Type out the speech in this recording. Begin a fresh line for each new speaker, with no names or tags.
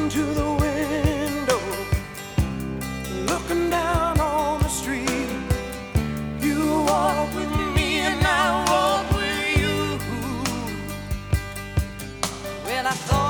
to the window, looking down on the street. You walk with me and I walk with you. Well, I thought